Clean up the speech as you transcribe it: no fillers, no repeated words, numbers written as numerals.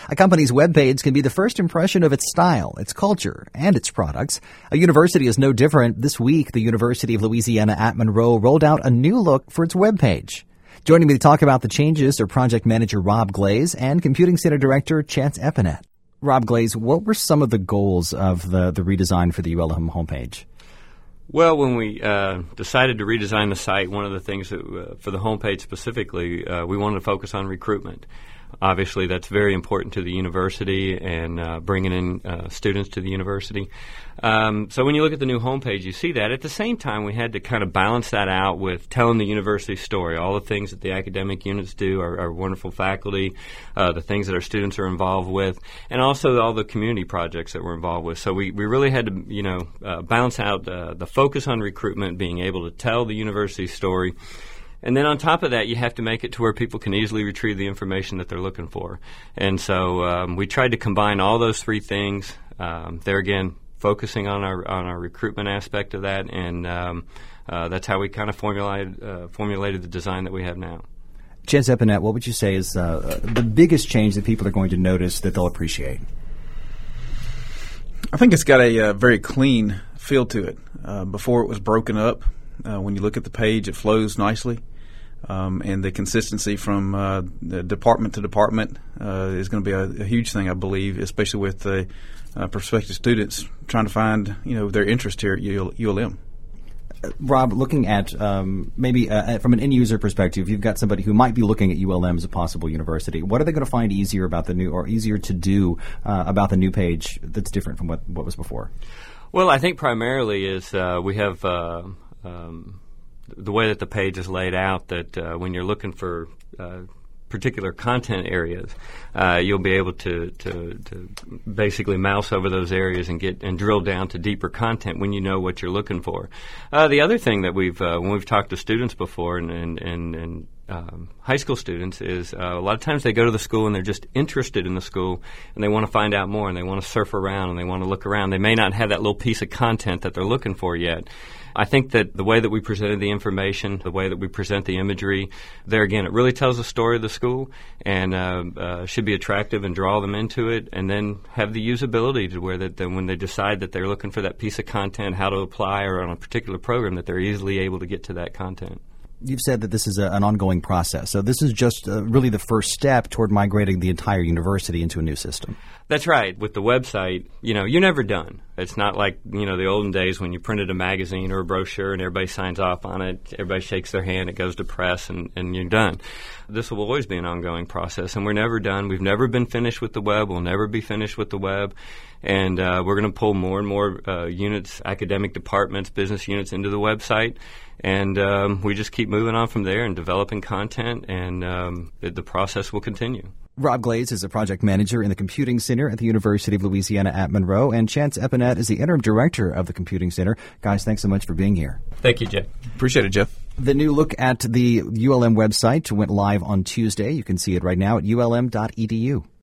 A company's webpage can be the first impression of its style, its culture, and its products. A university is no different. This week, the University of Louisiana at Monroe rolled out a new look for its webpage. Joining me to talk about the changes are project manager Rob Glaze and Computing Center Director Chance Epinette. Rob Glaze, what were some of the goals of the redesign for the ULM homepage? Well, when we decided to redesign the site, one of the things that, for the homepage specifically, we wanted to focus on recruitment. Obviously, that's very important to the university and bringing in students to the university. So when you look at the new homepage, you see that. At the same time, we had to kind of balance that out with telling the university story, all the things that the academic units do, our wonderful faculty, the things that our students are involved with, and also all the community projects that we're involved with. So we really had to, balance out the focus on recruitment, being able to tell the university story. And then on top of that, you have to make it to where people can easily retrieve the information that they're looking for. And so we tried to combine all those three things. There again, focusing on our recruitment aspect of that, and that's how we kind of formulated the design that we have now. Chance Epinette, what would you say is the biggest change that people are going to notice that they'll appreciate? I think it's got a very clean feel to it. Before it was broken up. When you look at the page, it flows nicely. And the consistency from the department to department is going to be a huge thing, I believe, especially with the prospective students trying to find, their interest here at ULM. Rob, looking at maybe from an end-user perspective, you've got somebody who might be looking at ULM as a possible university. What are they going to find easier about the new, or easier to do about the new page that's different from what was before? Well, I think primarily is we have the way that the page is laid out, that when you're looking for particular content areas, you'll be able to basically mouse over those areas and drill down to deeper content when you know what you're looking for. The other thing that when we've talked to students before and high school students is a lot of times they go to the school and they're just interested in the school and they want to find out more and they want to surf around and they want to look around. They may not have that little piece of content that they're looking for yet. I think that the way that we presented the information, the way that we present the imagery, there again, it really tells the story of the school and should be attractive and draw them into it, and then have the usability to where that when they decide that they're looking for that piece of content, how to apply or on a particular program, that they're easily able to get to that content. You've said that this is an ongoing process. So this is just really the first step toward migrating the entire university into a new system. That's right. With the website, you're never done. It's not like, the olden days when you printed a magazine or a brochure and everybody signs off on it, everybody shakes their hand, it goes to press, and you're done. This will always be an ongoing process, and we're never done. We've never been finished with the web. We'll never be finished with the web. And we're going to pull more and more units, academic departments, business units into the website. And we just keep moving on from there and developing content, and the process will continue. Rob Glaze is a project manager in the Computing Center at the University of Louisiana at Monroe, and Chance Epinette is the interim director of the Computing Center. Guys, thanks so much for being here. Thank you, Jeff. Appreciate it, Jeff. The new look at the ULM website went live on Tuesday. You can see it right now at ulm.edu.